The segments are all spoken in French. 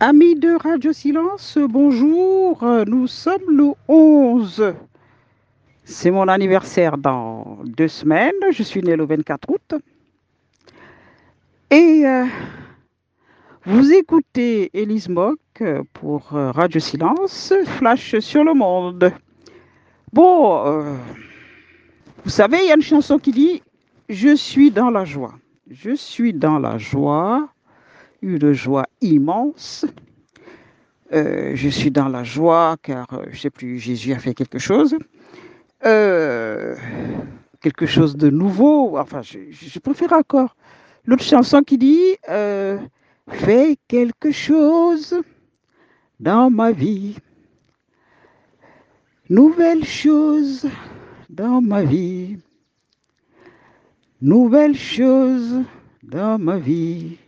Amis de Radio Silence, bonjour. Nous sommes le 11. C'est mon anniversaire dans 2 semaines. Je suis né le 24 août. Et vous écoutez Élise Mock pour Radio Silence, Flash sur le monde. Bon, vous savez, il y a une chanson qui dit Je suis dans la joie. Je suis dans la joie, une joie immense. Je suis dans la joie car, je ne sais plus, Jésus a fait euh, quelque chose de nouveau. Enfin, je préfère encore l'autre chanson qui dit fais quelque chose dans ma vie, nouvelle chose dans ma vie, nouvelle chose dans ma vie,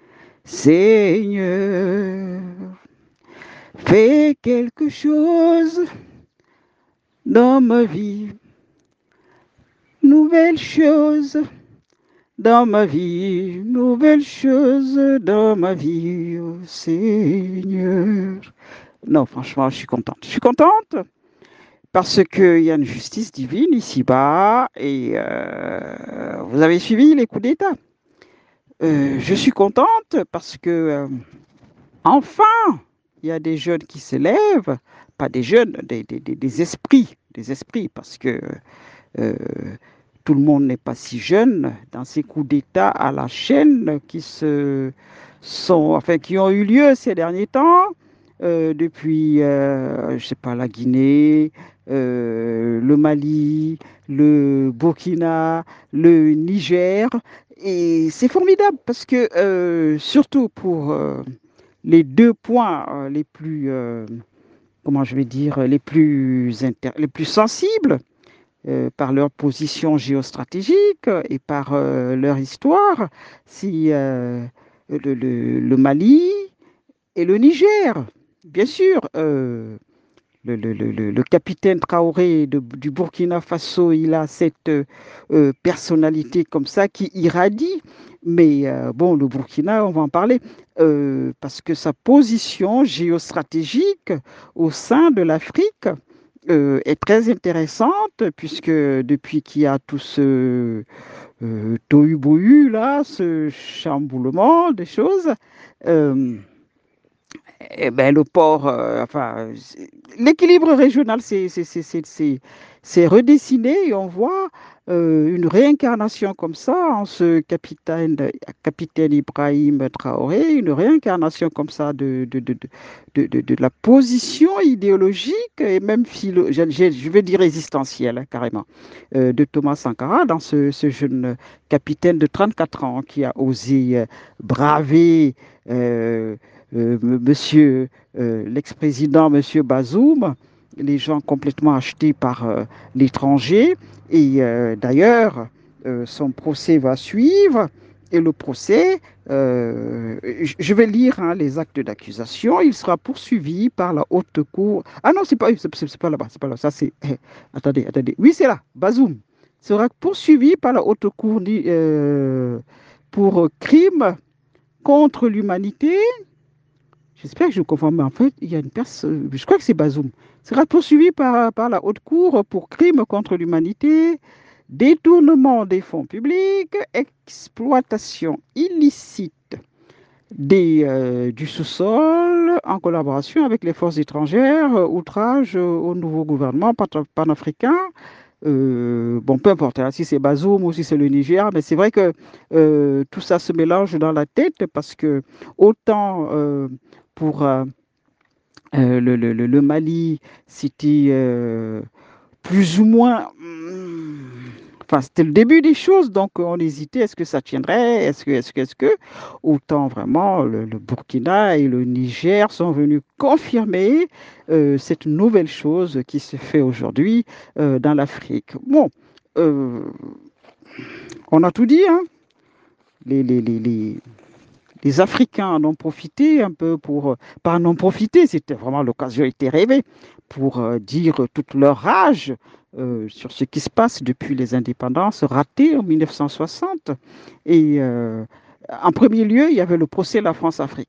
Seigneur, fais quelque chose dans ma vie, nouvelle chose dans ma vie, nouvelle chose dans ma vie, oh Seigneur. Non, franchement, je suis contente. Je suis contente parce qu'il y a une justice divine ici-bas et vous avez suivi les coups d'État. Je suis contente parce que enfin, il y a des jeunes qui se lèvent, pas des jeunes, des esprits, parce que euh, tout le monde n'est pas si jeune dans ces coups d'État à la chaîne qui ont eu lieu ces derniers temps, depuis, je sais pas, la Guinée, le Mali, le Burkina, le Niger. Et c'est formidable parce que, surtout pour les 2 points les plus, comment je vais dire, les plus sensibles, par leur position géostratégique et par leur histoire, si le Mali et le Niger. Bien sûr, le capitaine Traoré du Burkina Faso, il a cette personnalité comme ça qui irradie. Mais bon, le Burkina, on va en parler, parce que sa position géostratégique au sein de l'Afrique est très intéressante, puisque depuis qu'il y a tout ce tohu-bohu, là, ce chamboulement des choses, euh, eh ben, le port, l'équilibre régional s'est redessiné et on voit une réincarnation comme ça en ce capitaine Ibrahim Traoré, une réincarnation comme ça de la position idéologique et même je vais dire existentielle, hein, carrément, de Thomas Sankara dans ce jeune capitaine de 34 ans qui a osé braver monsieur l'ex-président, monsieur Bazoum, les gens complètement achetés par l'étranger. Et d'ailleurs, son procès va suivre. Et le procès, je vais lire hein, les actes d'accusation. Il sera poursuivi par la haute cour. Ah non, c'est pas là-bas, c'est pas là. Ça c'est. Attendez, attendez. Oui, c'est là. Bazoum sera poursuivi par la haute cour pour crime contre l'humanité. J'espère que je comprends, mais en fait, il y a une personne, je crois que c'est Bazoum, sera poursuivi par la haute cour pour crime contre l'humanité, détournement des fonds publics, exploitation illicite du sous-sol en collaboration avec les forces étrangères, outrage au nouveau gouvernement panafricain. Bon, peu importe hein, si c'est Bazoum ou si c'est le Niger, mais c'est vrai que tout ça se mélange dans la tête parce que autant pour le Mali, c'était plus ou moins. Enfin, c'était le début des choses, donc on hésitait, est-ce que ça tiendrait, est-ce que, autant vraiment le Burkina et le Niger sont venus confirmer cette nouvelle chose qui se fait aujourd'hui dans l'Afrique. Bon, euh, on a tout dit, hein. Les, les, les, les, les Africains en ont profité un peu pas en ont profité, c'était vraiment l'occasion était rêvée pour dire toute leur rage sur ce qui se passe depuis les indépendances ratées en 1960. Et en premier lieu, il y avait le procès de la France-Afrique.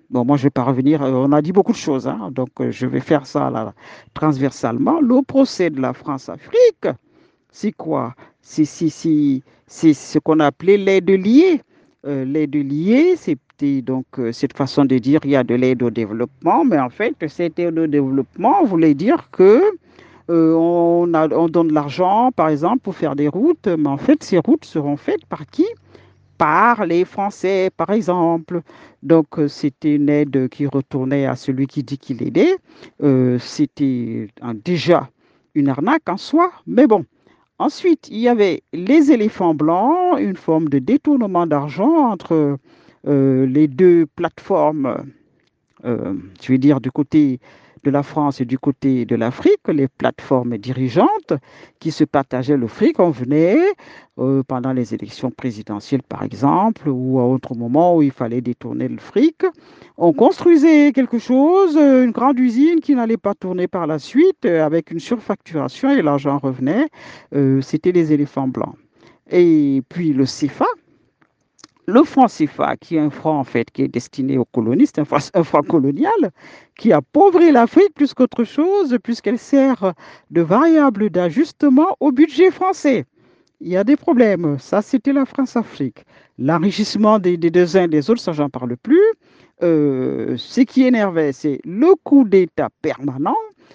Bon, moi, je vais pas revenir. On a dit beaucoup de choses, hein, donc je vais faire ça là, transversalement. Le procès de la France-Afrique, c'est quoi? C'est ce qu'on appelait l'aide liée. L'aide liée, c'était donc cette façon de dire il y a de l'aide au développement, mais en fait, cette aide au développement voulait dire que on donne de l'argent, par exemple, pour faire des routes, mais en fait, ces routes seront faites par qui? Par les Français, par exemple. Donc, c'était une aide qui retournait à celui qui dit qu'il aidait. C'était déjà une arnaque en soi, mais bon. Ensuite, il y avait les éléphants blancs, une forme de détournement d'argent entre les deux plateformes, je vais dire du côté de la France et du côté de l'Afrique, les plateformes dirigeantes qui se partageaient le fric. On venait pendant les élections présidentielles, par exemple, ou à autre moment où il fallait détourner le fric. On construisait quelque chose, une grande usine qui n'allait pas tourner par la suite, avec une surfacturation et l'argent revenait. C'était les éléphants blancs. Et puis le CFA, le franc CFA, qui est un franc en fait qui est destiné aux colonistes, un franc colonial, qui appauvrit l'Afrique plus qu'autre chose, puisqu'elle sert de variable d'ajustement au budget français. Il y a des problèmes. Ça, c'était la France-Afrique. L'enrichissement des uns et des autres, ça, j'en parle plus. Ce qui énervait, c'est le coup d'État permanent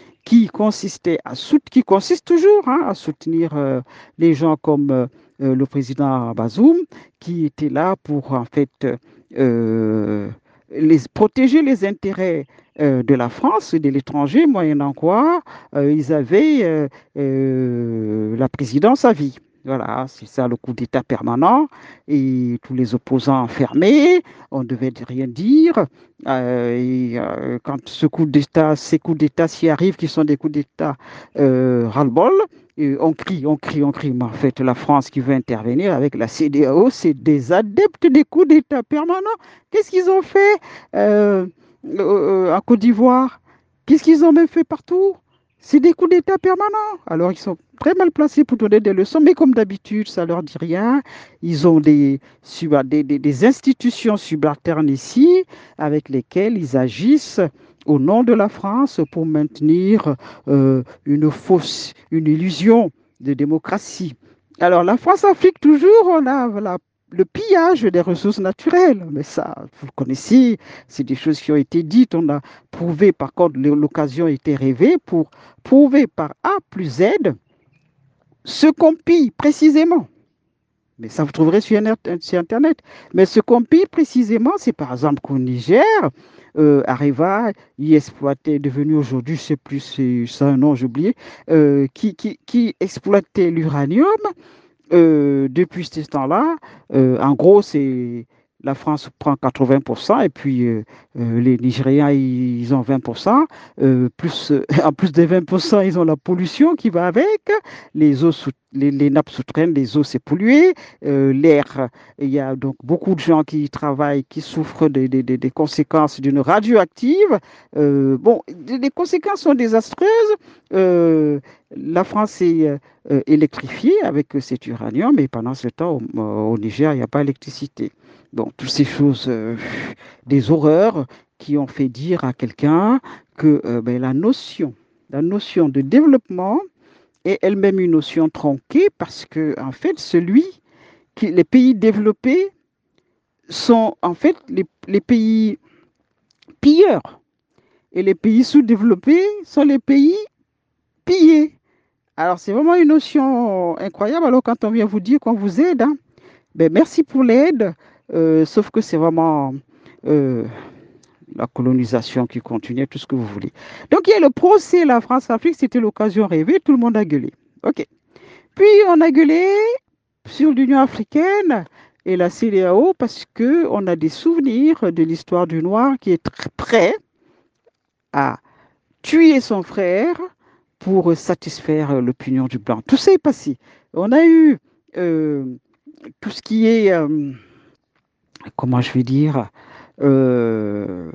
qui consiste toujours hein, à soutenir les gens comme le président Bazoum, qui était là pour en fait protéger les intérêts de la France et de l'étranger, moyennant quoi ils avaient la présidence à vie. Voilà, c'est ça le coup d'État permanent et tous les opposants enfermés, on ne devait rien dire. Quand ces coups d'État s'y arrivent, qui sont des coups d'État ras-le-bol, et on crie, on crie, on crie. Mais en fait, la France qui veut intervenir avec la CEDEAO, c'est des adeptes des coups d'État permanents. Qu'est-ce qu'ils ont fait en Côte d'Ivoire? Qu'est-ce qu'ils ont même fait partout? C'est des coups d'État permanents. Alors, ils sont très mal placés pour donner des leçons, mais comme d'habitude, ça ne leur dit rien. Ils ont des institutions subalternes ici avec lesquelles ils agissent au nom de la France pour maintenir une illusion de démocratie. Alors, la France-Afrique, toujours, on a le pillage des ressources naturelles. Mais ça, vous le connaissez, c'est des choses qui ont été dites. On a prouvé, par contre, l'occasion a été rêvée pour prouver par A plus Z ce qu'on pille précisément. Mais ça, vous trouverez sur Internet. Mais ce qu'on pille précisément, c'est par exemple qu'au Niger, Areva, y exploitait, devenu aujourd'hui, je ne sais plus, c'est ça un nom, j'ai oublié, qui exploitait l'uranium depuis ce temps-là. En gros, c'est la France prend 80% et puis les Nigériens, ils ont 20%. En plus des 20%, ils ont la pollution qui va avec. Les nappes souterraines, les eaux, c'est pollué. L'air, il y a donc beaucoup de gens qui travaillent, qui souffrent des conséquences d'une radioactive. Bon, les conséquences sont désastreuses. Euh, la France est électrifiée avec cet uranium, mais pendant ce temps, au Niger, il n'y a pas d'électricité. Bon, toutes ces choses, des horreurs qui ont fait dire à quelqu'un que ben, la notion de développement est elle-même une notion tronquée parce que, en fait, les pays développés sont, en fait, les pays pilleurs et les pays sous-développés sont les pays pillés. Alors, c'est vraiment une notion incroyable. Alors, quand on vient vous dire qu'on vous aide, hein, ben, merci pour l'aide, sauf que c'est vraiment euh, la colonisation qui continue, tout ce que vous voulez. Donc, il y a le procès, la France-Afrique, c'était l'occasion rêvée, tout le monde a gueulé. OK. Puis, on a gueulé sur l'Union africaine et la CEDEAO parce qu'on a des souvenirs de l'histoire du Noir qui est très prêt à tuer son frère pour satisfaire l'opinion du blanc. Tout ça est passé. On a eu euh, tout ce qui est, comment je vais dire, euh,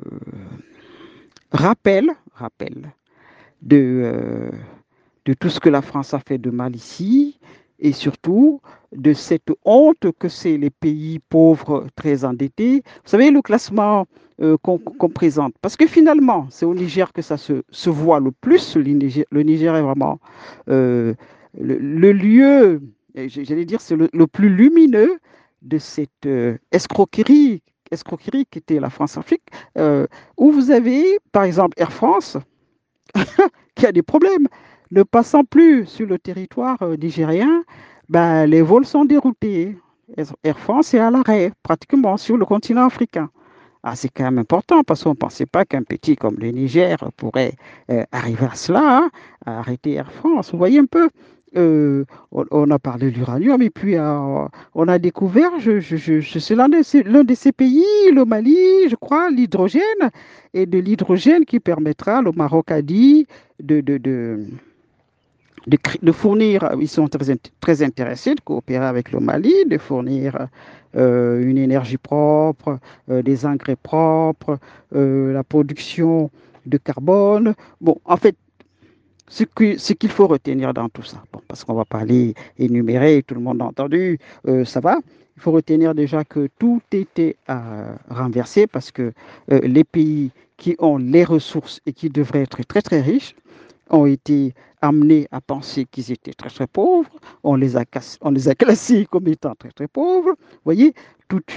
rappel de, de tout ce que la France a fait de mal ici et surtout de cette honte que c'est les pays pauvres très endettés. Vous savez, le classement qu'on présente. Parce que finalement, c'est au Niger que ça se voit le plus. Le Niger est vraiment euh, le lieu, j'allais dire, c'est le plus lumineux de cette escroquerie qui était la France-Afrique, euh, où vous avez, par exemple, Air France, qui a des problèmes. Ne passant plus sur le territoire nigérien, ben, les vols sont déroutés. Air France est à l'arrêt, pratiquement, sur le continent africain. Ah, c'est quand même important parce qu'on ne pensait pas qu'un petit comme le Niger pourrait arriver à cela, hein, à arrêter Air France. Vous voyez un peu, on a parlé de l'uranium et puis on a découvert, c'est l'un de ces pays, le Mali, je crois, l'hydrogène, et de l'hydrogène qui permettra, le Maroc a dit, de, de, de, de fournir, ils sont très intéressés de coopérer avec le Mali, de fournir une énergie propre, des engrais propres, la production de carbone. Bon, en fait, ce qu'il faut retenir dans tout ça, bon, parce qu'on ne va pas aller énumérer, tout le monde a entendu, ça va. Il faut retenir déjà que tout était renversé parce que les pays qui ont les ressources et qui devraient être très très riches ont été amenés à penser qu'ils étaient très très pauvres. On les a classés comme étant très très pauvres. Vous voyez, toute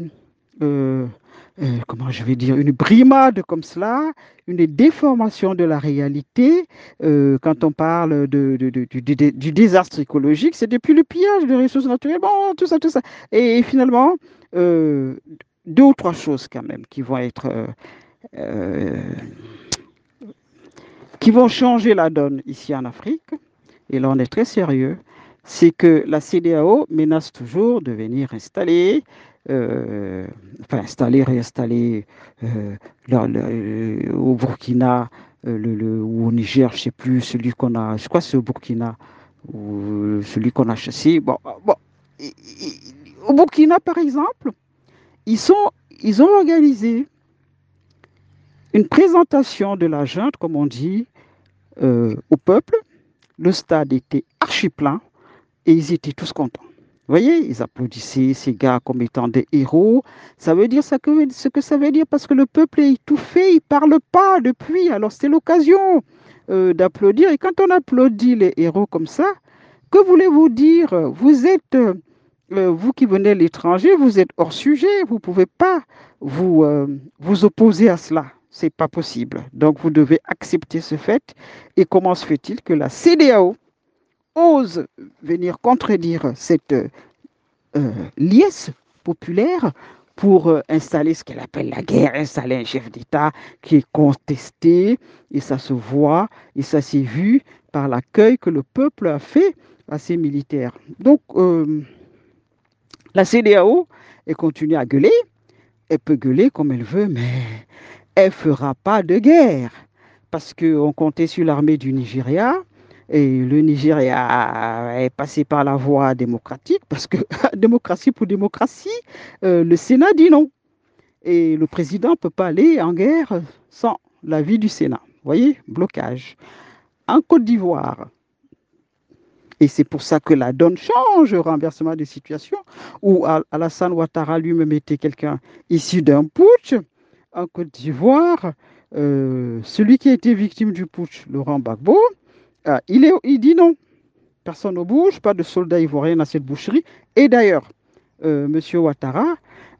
comment je vais dire, une brimade comme cela, une déformation de la réalité. Quand on parle du désastre écologique, c'est depuis le pillage de ressources naturelles, bon, tout ça, tout ça. Et finalement, euh, deux ou trois choses quand même euh, qui vont changer la donne ici en Afrique, et là on est très sérieux, c'est que la CEDEAO menace toujours de venir installer, enfin installer, réinstaller euh, au Burkina ou au Niger, je ne sais plus, celui qu'on a, je crois que c'est au Burkina, ou celui qu'on a chassé. Bon. Au Burkina, par exemple, ils, sont, ils ont organisé une présentation de la junte, comme on dit, au peuple. Le stade était archi plein et ils étaient tous contents. Vous voyez, ils applaudissaient ces gars comme étant des héros. Ça veut dire ce que ça veut dire parce que le peuple est étouffé, il ne parle pas depuis. Alors c'est l'occasion d'applaudir. Et quand on applaudit les héros comme ça, que voulez-vous dire? Vous êtes, vous qui venez de l'étranger, vous êtes hors sujet. Vous ne pouvez pas vous opposer à cela. C'est pas possible. Donc vous devez accepter ce fait. Et comment se fait-il que la CEDEAO ose venir contredire cette liesse populaire pour installer ce qu'elle appelle la guerre, installer un chef d'État qui est contesté, et ça se voit, et ça s'est vu par l'accueil que le peuple a fait à ces militaires. Donc, la CEDEAO, elle continue à gueuler, elle peut gueuler comme elle veut, mais elle ne fera pas de guerre, parce qu'on comptait sur l'armée du Nigeria, et le Nigeria est passé par la voie démocratique, parce que démocratie pour démocratie, le Sénat dit non. Et le président ne peut pas aller en guerre sans l'avis du Sénat. Vous voyez, blocage. En Côte d'Ivoire, et c'est pour ça que la donne change, renversement de situation, où Alassane Ouattara lui-même était quelqu'un issu d'un putsch. En Côte d'Ivoire, celui qui a été victime du putsch, Laurent Gbagbo, il dit non. Personne ne bouge, pas de soldats ivoiriens dans cette boucherie. Et d'ailleurs, M. Ouattara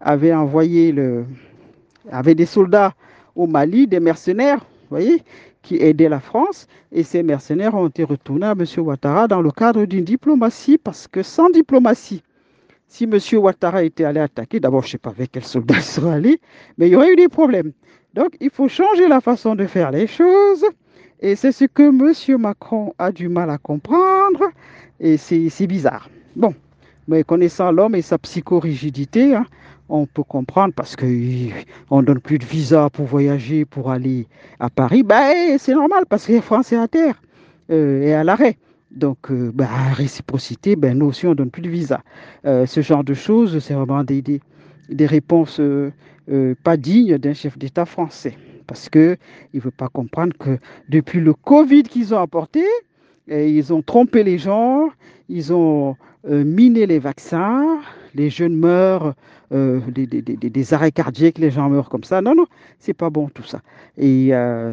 avait des soldats au Mali, des mercenaires, vous voyez, qui aidaient la France. Et ces mercenaires ont été retournés à M. Ouattara dans le cadre d'une diplomatie, parce que sans diplomatie, si M. Ouattara était allé attaquer, d'abord, je ne sais pas avec quels soldats il serait allé, mais il y aurait eu des problèmes. Donc, il faut changer la façon de faire les choses. Et c'est ce que M. Macron a du mal à comprendre. Et c'est bizarre. Bon, mais connaissant l'homme et sa psychorigidité, hein, on peut comprendre parce qu'on ne donne plus de visa pour voyager, pour aller à Paris. Ben, c'est normal parce que les Français à terre et à l'arrêt. Donc, ben, réciprocité, ben, nous aussi, on ne donne plus de visa. Ce genre de choses, c'est vraiment des réponses pas dignes d'un chef d'État français. Parce qu'il ne veut pas comprendre que depuis le Covid qu'ils ont apporté, Et ils ont trompé les gens, ils ont miné les vaccins, les jeunes meurent, des arrêts cardiaques, les gens meurent comme ça. Non, non, c'est pas bon tout ça. Et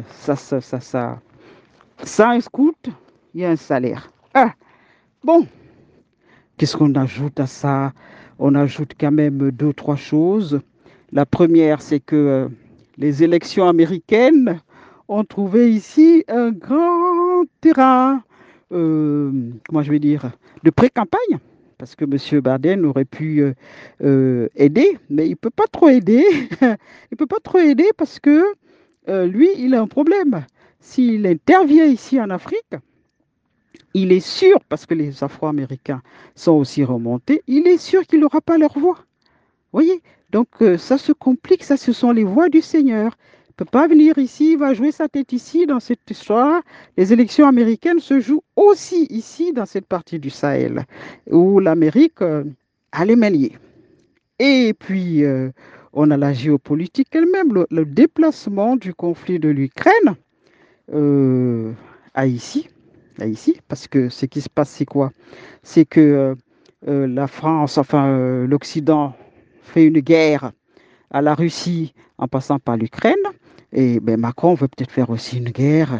ça, un scout, il y a un salaire. Ah, bon, qu'est-ce qu'on ajoute à ça? On ajoute quand même deux, trois choses. La première, c'est que les élections américaines ont trouvé ici un grand terrain, comment je vais dire, de pré-campagne. Parce que M. Biden aurait pu aider, mais il ne peut pas trop aider. Il ne peut pas trop aider parce que lui, il a un problème. S'il intervient ici en Afrique, il est sûr, parce que les Afro-Américains sont aussi remontés, il est sûr qu'il n'aura pas leur voix. Voyez? Donc, ça se complique, ça, ce sont les voix du Seigneur. Il ne peut pas venir ici, il va jouer sa tête ici, dans cette histoire. Les élections américaines se jouent aussi ici, dans cette partie du Sahel, où l'Amérique a les mains liées. Et puis, on a la géopolitique elle-même, le déplacement du conflit de l'Ukraine euh, à ici, parce que ce qui se passe, c'est quoi? C'est que la France, enfin l'Occident, fait une guerre à la Russie en passant par l'Ukraine. Et ben, Macron veut peut-être faire aussi une guerre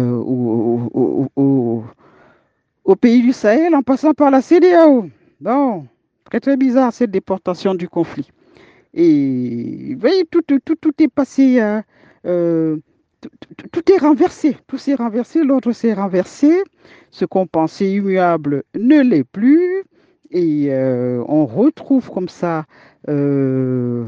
au pays du Sahel en passant par la CEDEAO. Non, très très bizarre cette déportation du conflit. Et vous voyez, tout est passé, euh, tout est renversé, tout s'est renversé, l'autre s'est renversé. Ce qu'on pensait immuable ne l'est plus. Et on retrouve comme ça euh,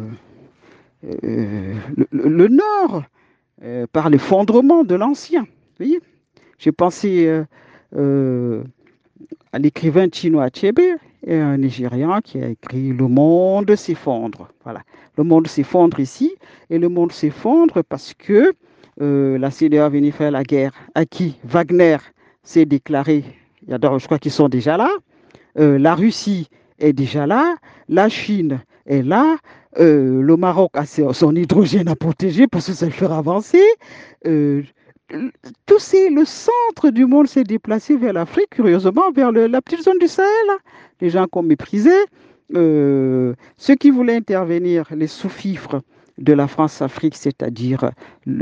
le Nord par l'effondrement de l'Ancien. Vous voyez, j'ai pensé euh, à l'écrivain Chinua Achebe, un Nigérian qui a écrit Le monde s'effondre. Voilà, le monde s'effondre ici, et le monde s'effondre parce que la CEDEAO a venu faire la guerre. À qui? Wagner s'est déclaré. Je crois qu'ils sont déjà là. La Russie est déjà là. La Chine est là. Le Maroc a son hydrogène à protéger parce que ça le fera avancer. Euh, le centre du monde s'est déplacé vers l'Afrique, curieusement, vers la petite zone du Sahel. Les gens qu'on méprisait, ceux qui voulaient intervenir, les sous-fifres de la France-Afrique, c'est-à-dire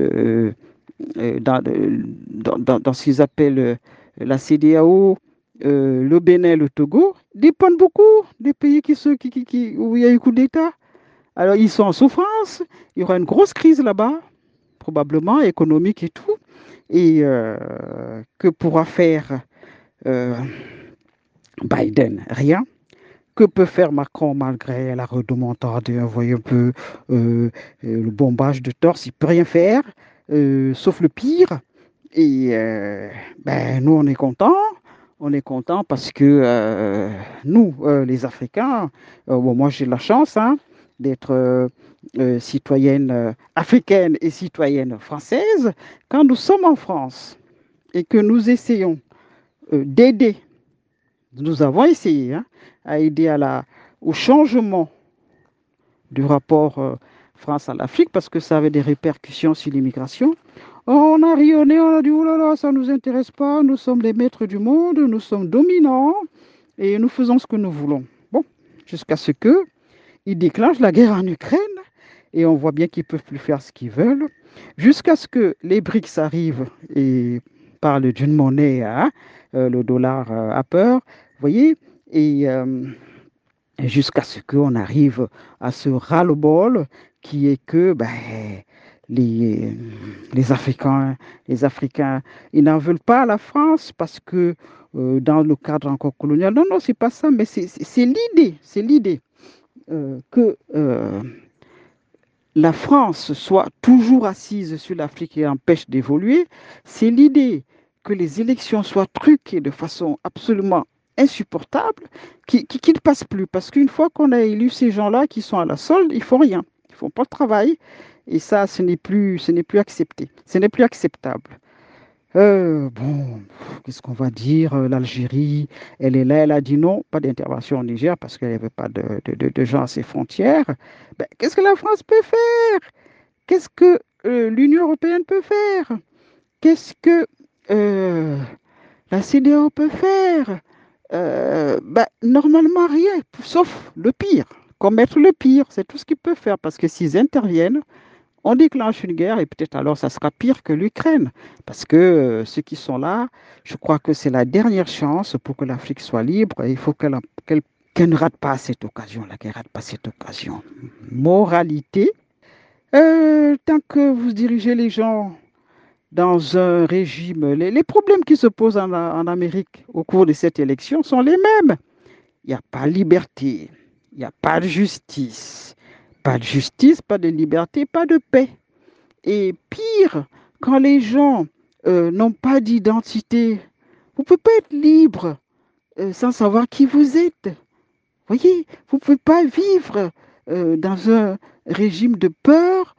dans ce qu'ils appellent la CEDEAO, le Bénin, le Togo, dépendent beaucoup des pays où il y a eu coup d'État. Alors, ils sont en souffrance, il y aura une grosse crise là-bas, probablement économique et tout. Et que pourra faire euh, Biden? Rien. Que peut faire Macron malgré la redemandade et envoyer un peu le bombage de torse? Il peut rien faire, sauf le pire. Et ben, nous, on est contents. On est contents parce que nous, les Africains, bon, moi j'ai la chance hein, d'être citoyenne africaine et citoyenne française. Quand nous sommes en France et que nous essayons d'aider, nous avons essayé hein, à aider au changement du rapport France à l'Afrique parce que ça avait des répercussions sur l'immigration. On a rionné, on a dit, oh là là, ça ne nous intéresse pas, nous sommes les maîtres du monde, nous sommes dominants et nous faisons ce que nous voulons. Bon, jusqu'à ce qu'ils déclenchent la guerre en Ukraine et on voit bien qu'ils ne peuvent plus faire ce qu'ils veulent, jusqu'à ce que les BRICS arrivent et parlent d'une monnaie, hein, le dollar a peur, vous voyez, et jusqu'à ce qu'on arrive à ce ras-le-bol qui est que ben, les, les Africains, les Africains, ils n'en veulent pas à la France parce que dans le cadre encore colonial, non, non, c'est pas ça, mais c'est l'idée que la France soit toujours assise sur l'Afrique et empêche d'évoluer, c'est l'idée que les élections soient truquées de façon absolument insupportable, qui ne passe plus. Parce qu'une fois qu'on a élu ces gens-là qui sont à la solde, ils ne font rien. Ils ne font pas de travail. Et ça, ce n'est plus accepté. Ce n'est plus acceptable. Bon, qu'est-ce qu'on va dire? L'Algérie, elle est là, elle a dit non, pas d'intervention au Niger parce qu'il n'y avait pas de gens à ses frontières. Ben, qu'est-ce que la France peut faire? Qu'est-ce que l'Union européenne peut faire? Qu'est-ce que euh, la CEDEAO peut faire? Normalement, rien, sauf le pire. Commettre le pire, c'est tout ce qu'ils peuvent faire. Parce que s'ils interviennent, on déclenche une guerre et peut-être alors ça sera pire que l'Ukraine. Parce que ceux qui sont là, je crois que c'est la dernière chance pour que l'Afrique soit libre. Et il faut qu'elle ne rate pas cette occasion-là, qu'elle ne rate pas cette occasion. Moralité, tant que vous dirigez les gens dans un régime, les problèmes qui se posent en Amérique au cours de cette élection sont les mêmes. Il n'y a pas de liberté, il n'y a pas de justice. Pas de justice, pas de liberté, pas de paix. Et pire, quand les gens n'ont pas d'identité, vous ne pouvez pas être libre sans savoir qui vous êtes. Voyez, vous ne pouvez pas vivre dans un régime de peur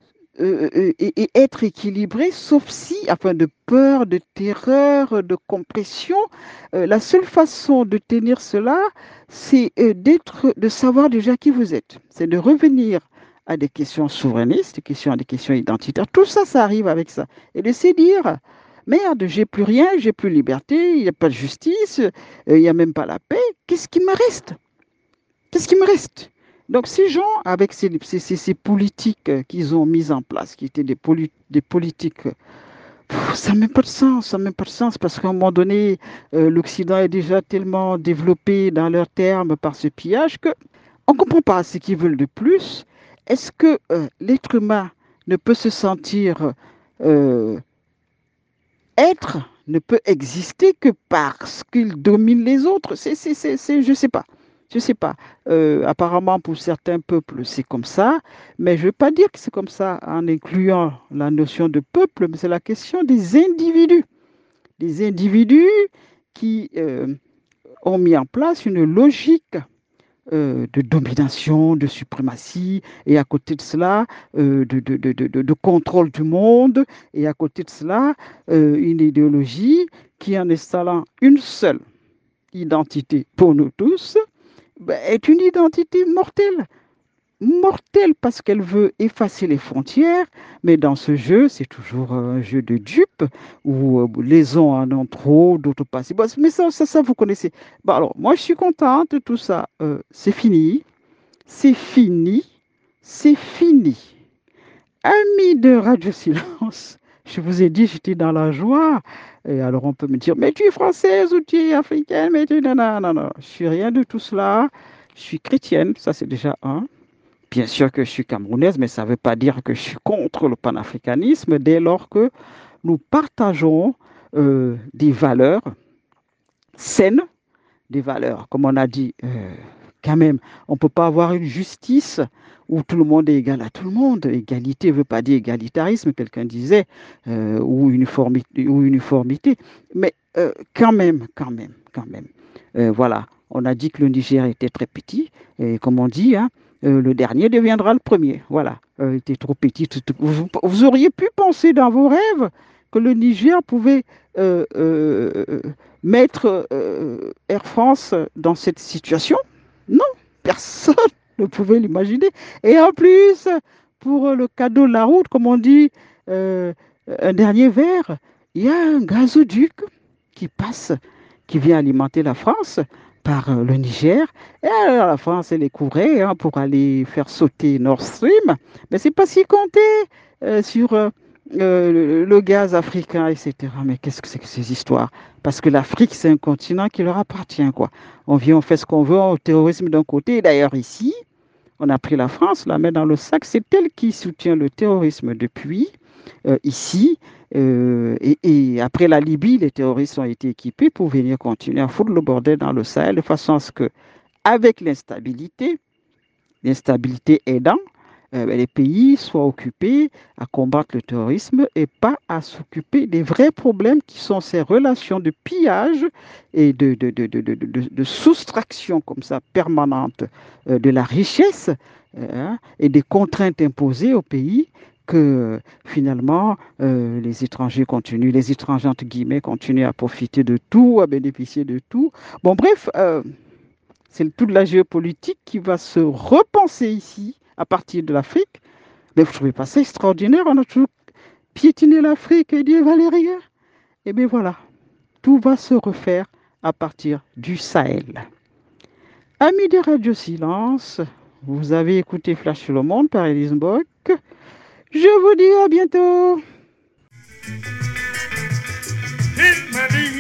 et être équilibré, sauf si, afin de peur, de terreur, de compression, la seule façon de tenir cela, c'est de savoir déjà qui vous êtes. C'est de revenir à des questions souverainistes, à des questions identitaires. Tout ça, ça arrive avec ça. Et de se dire, merde, j'ai plus rien, j'ai plus liberté, il n'y a pas de justice, il n'y a même pas la paix. Qu'est-ce qui me reste? Qu'est-ce qui me reste? Donc, ces gens, avec ces politiques qu'ils ont mises en place, qui étaient des politiques, ça n'a même pas de sens, ça n'a même pas de sens, parce qu'à un moment donné, l'Occident est déjà tellement développé dans leurs termes par ce pillage que on ne comprend pas ce qu'ils veulent de plus. Est-ce que l'être humain ne peut se sentir euh, être, ne peut exister que parce qu'il domine les autres? Je ne sais pas. Je ne sais pas. Apparemment, pour certains peuples, c'est comme ça, mais je ne veux pas dire que c'est comme ça en incluant la notion de peuple, mais c'est la question des individus. Des individus qui ont mis en place une logique de domination, de suprématie, et à côté de cela, de contrôle du monde, et à côté de cela, une idéologie qui, en installant une seule identité pour nous tous, ben, est une identité mortelle. Mortelle parce qu'elle veut effacer les frontières, mais dans ce jeu, c'est toujours un jeu de dupes où les uns en ont trop, d'autres pas. Bon, mais ça, vous connaissez. Bon, alors, moi, je suis contente de tout ça. C'est fini, c'est fini, c'est fini. Amis de Radio Silence, je vous ai dit, j'étais dans la joie. Et alors, on peut me dire, mais tu es française ou tu es africaine, mais tu... Non, non, non, non, je suis rien de tout cela. Je suis chrétienne, ça c'est déjà un. Bien sûr que je suis camerounaise, mais ça ne veut pas dire que je suis contre le panafricanisme dès lors que nous partageons des valeurs saines, des valeurs, comme on a dit, quand même, on ne peut pas avoir une justice où tout le monde est égal à tout le monde. Égalité ne veut pas dire égalitarisme, quelqu'un disait, ou uniformité. Mais quand même. Voilà, on a dit que le Niger était très petit, et comme on dit, hein, le dernier deviendra le premier. Voilà, il était trop petit. Vous auriez pu penser dans vos rêves que le Niger pouvait mettre Air France dans cette situation? Non, personne ne pouvait l'imaginer. Et en plus, pour le cadeau de la route, comme on dit, euh, un dernier verre, il y a un gazoduc qui passe, qui vient alimenter la France par le Niger. Et alors, la France, elle est courée hein, pour aller faire sauter Nord Stream. Mais c'est pas si compté sur le gaz africain, etc. Mais qu'est-ce que c'est que ces histoires? Parce que l'Afrique, c'est un continent qui leur appartient, quoi. On vient, on fait ce qu'on veut, au terrorisme d'un côté. D'ailleurs, ici, on a pris la France, la met dans le sac. C'est elle qui soutient le terrorisme depuis ici. Et après la Libye, les terroristes ont été équipés pour venir continuer à foutre le bordel dans le Sahel de façon à ce que, avec l'instabilité aidant, les pays soient occupés à combattre le terrorisme et pas à s'occuper des vrais problèmes qui sont ces relations de pillage et de soustraction comme ça permanente de la richesse hein, et des contraintes imposées au pays que finalement les étrangers entre guillemets continuent à profiter de tout, à bénéficier de tout. Bon bref, c'est toute la géopolitique qui va se repenser ici à partir de l'Afrique. Mais vous ne trouvez pas ça extraordinaire? On a toujours piétiné l'Afrique et dit Valérie. Et bien voilà. tout va se refaire à partir du Sahel. Amis de Radio Silence, vous avez écouté Flash sur le monde par Elise Mbok. Je vous dis à bientôt.